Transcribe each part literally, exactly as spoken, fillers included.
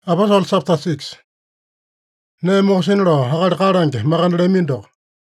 Apostle chapter six. Ne mosinlo hagal karange magandre mindo.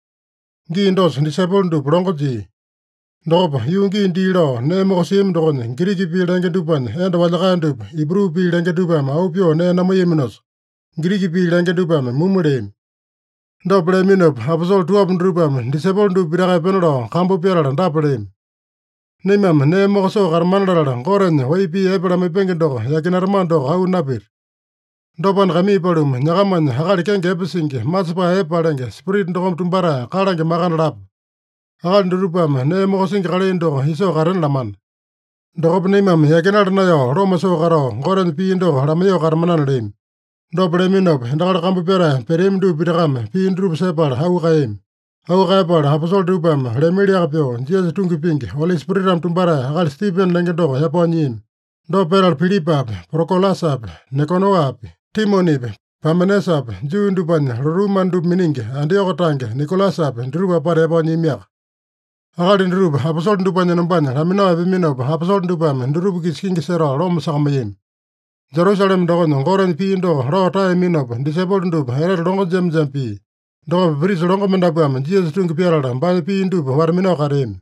Gi ndos disciple du brongoji. Doba yungi ndilo ne mosim dogon Greek pi lenge dupan and walgandu Hebrew pi lenge dupam aupio ne namoyeminos. Greek pi lenge dupam mumurem. Doble minop apostle tuap drupam disciple du biraga penlo kambu pera dapalem. Nemam ne moso garmanara goren waipi ebra mepengendo yakinarmando au napir. Dopan kami palum nyagaman hagal kenge episingi maspa epalenge spirit ndogom tumbara kalange magan lap. Hagal ndurupam ne mosingi kalendo hiso garen laman. Dogop nemam yakinar nayo romaso garo goren piindo ramayo garmanan lim. Dople minop ndagal kambu pera perim du bidagam piin drup sepal hau kaim. Hau kaipal apostol dupam remedia kapio Jesus tungi pingi Holy Spirit am tumbara hagal Stephen lengendo yaponyim. Do peral Philipap, Procolasap, Nekonoap, Timonip, Pamenesap, Jundupan, Rumandu Mininge, and Yokotange, Nicolasap, Drupa Pareponymiak. Hagadin Rub, Apostle Dupan and Ban, Ramino Abimino, Apostle Dupam, and Rubikis King Sera, Rom Samayim. Jerusalem Dogon, Goran Pindo, Rota Minop, Disabled Dub, Herod Longo Jem Jampi. Dog Bris Longomandabam, Jesus Tung Pierre, and Bani Pindu, Warmino Karim.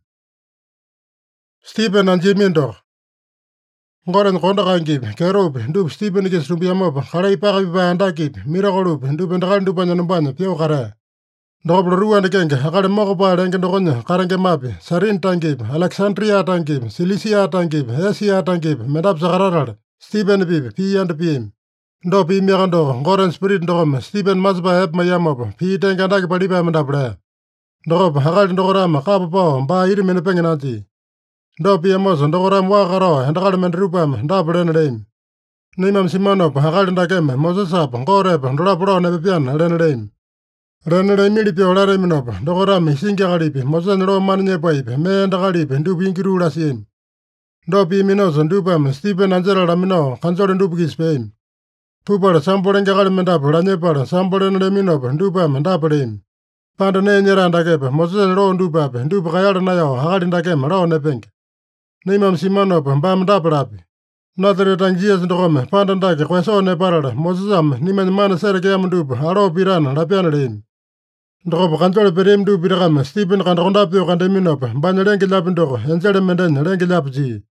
Stephen and Jimindo. Goran Kondakangib, Kerub, Dub Stephen gets to be a mob, Harai Pariba and Dakip, Miracle, Dub and Randuban and Ban, Pio Kara. Double Ru and the Gang, Hakamoba and Gondon, Karangamapi, Sarin Tangib, Alexandria Tangib, Cilicia Tangib, Hesia Tangib, Medab Zahara, Stephen Bib, P and P M. Dopi Mirando, Goran Spirit Dom, Stephen Masba, Mayamob, P. Tangadak Padiba Mandabra. Dob, Hagal Doram, Kapo, Ba Irim and Penganati. Dopi Amos, Doram Wakaro, and Galman Rupam, Dabran Lame. Nimam Simonop, Hagal and Dagam, Moses up, Goreb, Rapro, Nevian, Renadame. Renade Milipio Raminop, Doram, Singarip, Mosan Roman Pipe, May and Galip, and Dubinkiru Rasim. Dopi Minos and Dupam, Stephen Angela Ramino, Consol and Dubkis Fame. Pupar, Sampol and Garment up, Ranepar, Sampol and Reminop, and Dupam and Daparim. Pandanania and Dagap, Moses and Ron Dupap, and Dupayar Nayo, Hard in Dagam, Round a pink. Nimam Simonop, and Bam Daparapi. Notre Tangias and Rome, Pandandak, Quesone Parada, Mosam, Niman Man Sergam Dup, Haro Piran, Rapianarim. Drop Cantor Perim du Piram, Stephen Randapio and Minop, Banarenki Lapendo, and Zedamenden, Renki Lapji.